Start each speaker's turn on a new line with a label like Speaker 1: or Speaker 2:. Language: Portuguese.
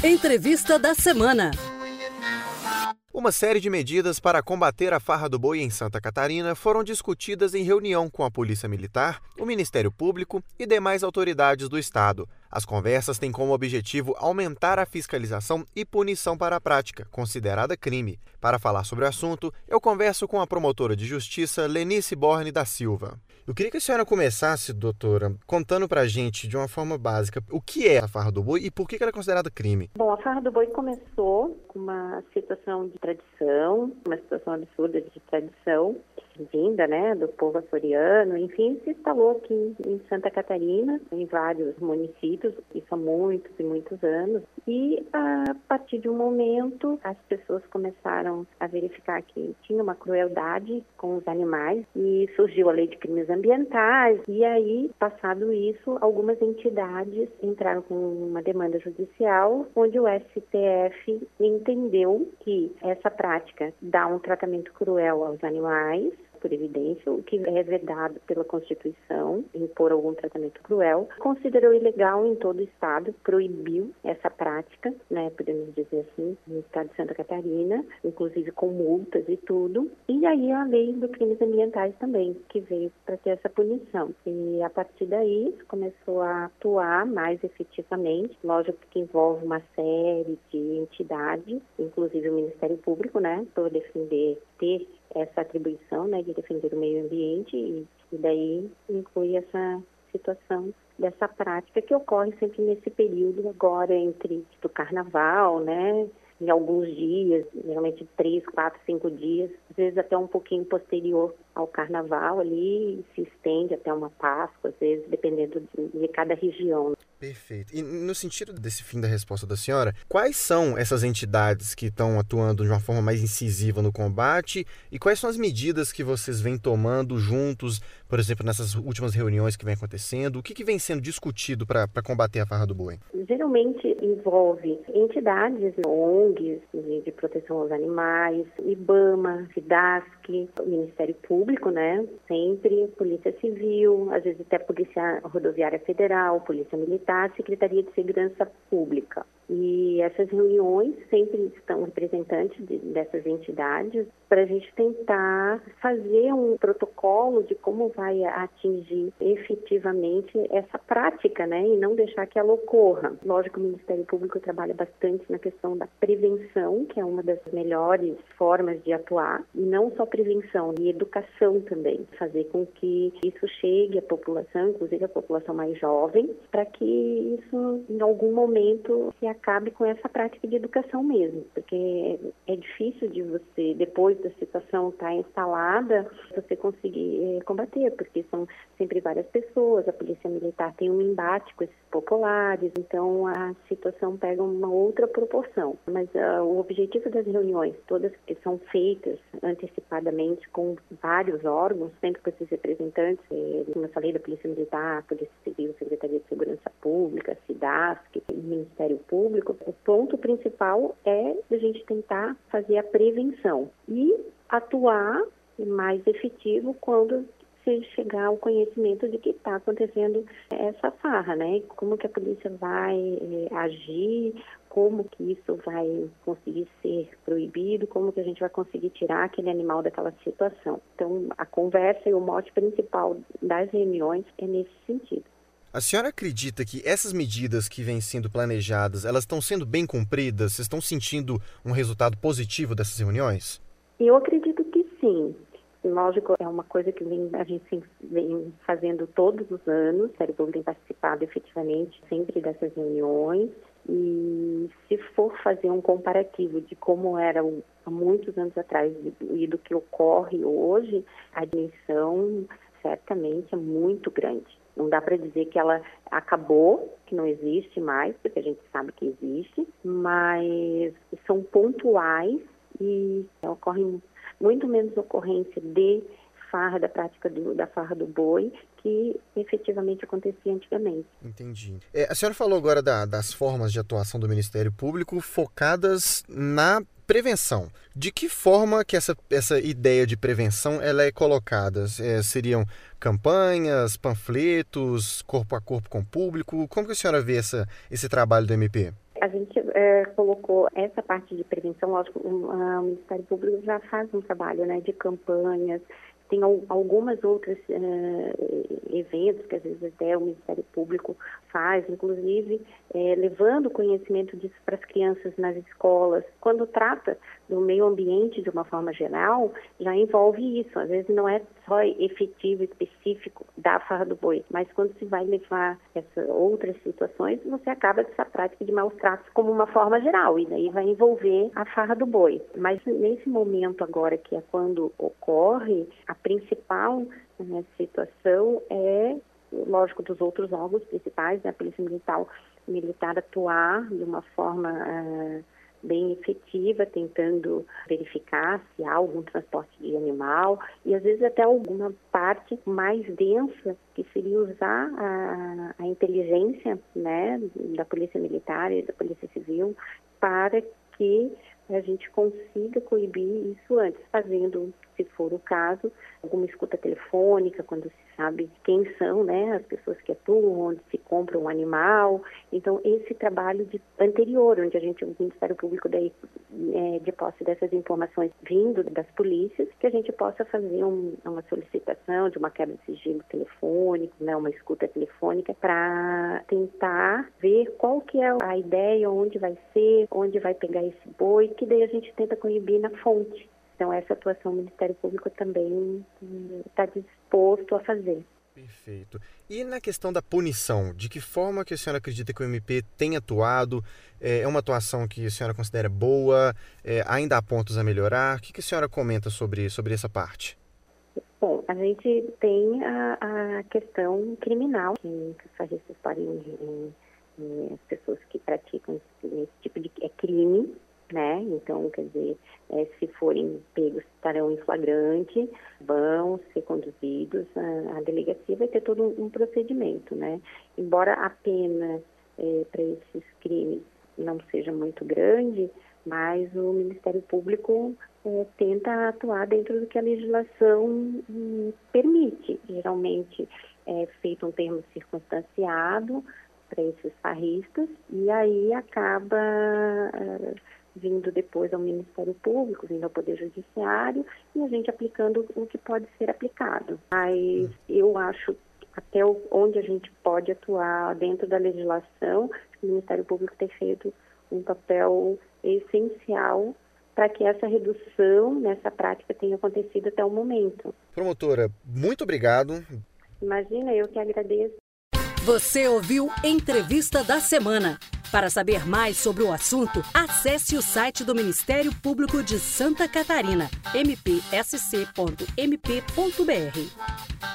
Speaker 1: Entrevista da semana.
Speaker 2: Uma série de medidas para combater a farra do boi em Santa Catarina foram discutidas em reunião com a Polícia Militar, o Ministério Público e demais autoridades do Estado. As conversas têm como objetivo aumentar a fiscalização e punição para a prática, considerada crime. Para falar sobre o assunto, eu converso com a promotora de justiça Lenice Borne da Silva. Eu queria que a senhora começasse, doutora, contando pra gente, de uma forma básica, o que é a farra do boi e por que ela é considerada crime.
Speaker 3: Bom, a farra do boi começou com uma situação de tradição, uma situação absurda de tradição, vinda, do povo açoriano, enfim, se instalou aqui em Santa Catarina, em vários municípios, isso há muitos e muitos anos, e a partir de um momento as pessoas começaram a verificar que tinha uma crueldade com os animais e surgiu a lei de crimes ambientais, e aí, passado isso, algumas entidades entraram com uma demanda judicial, onde o STF entendeu que essa prática dá um tratamento cruel aos animais, por evidência, o que é vedado pela Constituição, impor algum tratamento cruel, considerou ilegal em todo o Estado, proibiu essa prática, podemos dizer assim, no Estado de Santa Catarina, inclusive com multas e tudo, e aí a lei dos crimes ambientais também, que veio para ter essa punição. E a partir daí começou a atuar mais efetivamente, lógico que envolve uma série de entidades, inclusive o Ministério Público, para defender, ter essa atribuição, de defender o meio ambiente e daí inclui essa situação dessa prática que ocorre sempre nesse período agora entre o carnaval, em alguns dias, geralmente 3, 4, 5 dias, às vezes até um pouquinho posterior ao carnaval ali, se estende até uma Páscoa, às vezes, dependendo de cada região.
Speaker 2: Perfeito. E no sentido desse fim da resposta da senhora, quais são essas entidades que estão atuando de uma forma mais incisiva no combate e quais são as medidas que vocês vêm tomando juntos, por exemplo, nessas últimas reuniões que vem acontecendo? O que vem sendo discutido para combater a farra do boi?
Speaker 3: Geralmente envolve entidades, ONGs de proteção aos animais, IBAMA, FIDASC, Ministério Público, sempre, Polícia Civil, às vezes até Polícia Rodoviária Federal, Polícia Militar, Secretaria de Segurança Pública. E essas reuniões sempre estão representantes dessas entidades para a gente tentar fazer um protocolo de como vai atingir efetivamente essa prática, e não deixar que ela ocorra. Lógico, o Ministério Público trabalha bastante na questão da prevenção, que é uma das melhores formas de atuar, e não só prevenção, e educação também, fazer com que isso chegue à população, inclusive à população mais jovem, para que isso em algum momento se acabe com essa prática de educação mesmo, porque é difícil de você, depois da situação estar instalada, você conseguir combater, porque são sempre várias pessoas, a Polícia Militar tem um embate com esses populares, então a situação pega uma outra proporção. Mas o objetivo das reuniões, todas que são feitas antecipadamente com vários órgãos, sempre com esses representantes, como eu falei, da Polícia Militar, Polícia Civil, Secretaria de Segurança Pública, SIDASC, Ministério Público, o ponto principal é a gente tentar fazer a prevenção e atuar mais efetivo quando se chegar ao conhecimento de que está acontecendo essa farra, Como que a polícia vai agir, como que isso vai conseguir ser proibido, como que a gente vai conseguir tirar aquele animal daquela situação. Então, a conversa e o mote principal das reuniões é nesse sentido.
Speaker 2: A senhora acredita que essas medidas que vêm sendo planejadas, elas estão sendo bem cumpridas? Vocês estão sentindo um resultado positivo dessas reuniões?
Speaker 3: Eu acredito que sim. Lógico, é uma coisa que a gente vem fazendo todos os anos, o Ministério Público tem participado efetivamente sempre dessas reuniões, e se for fazer um comparativo de como era há muitos anos atrás e do que ocorre hoje, a dimensão certamente é muito grande. Não dá para dizer que ela acabou, que não existe mais, porque a gente sabe que existe, mas são pontuais e ocorrem muito menos ocorrência de farra, da prática da farra do boi, que efetivamente acontecia antigamente.
Speaker 2: Entendi. A senhora falou agora das formas de atuação do Ministério Público focadas na prevenção. De que forma que essa ideia de prevenção ela é colocada? Seriam campanhas, panfletos, corpo a corpo com o público? Como que a senhora vê esse trabalho do MP?
Speaker 3: A gente colocou essa parte de prevenção, lógico, o Ministério Público já faz um trabalho, né, de campanhas. Tem algumas outras eventos que às vezes até o Ministério Público faz, inclusive levando conhecimento disso para as crianças nas escolas. Quando trata do meio ambiente de uma forma geral, já envolve isso. Às vezes não é só efetivo, específico da farra do boi, mas quando se vai levar essas outras situações, você acaba dessa prática de maus tratos como uma forma geral, e daí vai envolver a farra do boi. Mas nesse momento agora, que é quando ocorre, a principal situação é, lógico, dos outros órgãos principais, né, a Polícia Militar atuar de uma forma bem efetiva, tentando verificar se há algum transporte de animal e às vezes até alguma parte mais densa, que seria usar a inteligência, né, da Polícia Militar e da Polícia Civil para que a gente consiga coibir isso antes, fazendo, se for o caso, alguma escuta telefônica, quando se sabe quem são, né, as pessoas que atuam, onde se compra um animal. Então, esse trabalho anterior, onde o Ministério Público, daí, de posse dessas informações vindo das polícias, que a gente possa fazer uma solicitação de uma quebra de sigilo telefônico, né, uma escuta telefônica, para tentar ver qual que é a ideia, onde vai ser, onde vai pegar esse boi, que daí a gente tenta coibir na fonte. Então, essa atuação o Ministério Público também está disposto a fazer.
Speaker 2: Perfeito. E na questão da punição, de que forma que a senhora acredita que o MP tem atuado? É uma atuação que a senhora considera boa? Ainda há pontos a melhorar? O que a senhora comenta sobre essa parte?
Speaker 3: Bom, a gente tem a questão criminal, que os farristas podem, as pessoas que praticam esse tipo de crime, né? Então, quer dizer, se forem pegos, estarão em flagrante, vão ser conduzidos à delegacia, vai ter todo um procedimento, né? Embora a pena para esses crimes não seja muito grande, mas o Ministério Público tenta atuar dentro do que a legislação permite. Geralmente é feito um termo circunstanciado para esses farristas e aí acaba vindo depois ao Ministério Público, vindo ao Poder Judiciário e a gente aplicando o que pode ser aplicado. Mas eu acho até onde a gente pode atuar dentro da legislação, o Ministério Público tem feito um papel essencial para que essa redução nessa prática tenha acontecido até o momento.
Speaker 2: Promotora, muito obrigado.
Speaker 3: Imagina, eu que agradeço.
Speaker 1: Você ouviu Entrevista da Semana. Para saber mais sobre o assunto, acesse o site do Ministério Público de Santa Catarina, mpsc.mp.br.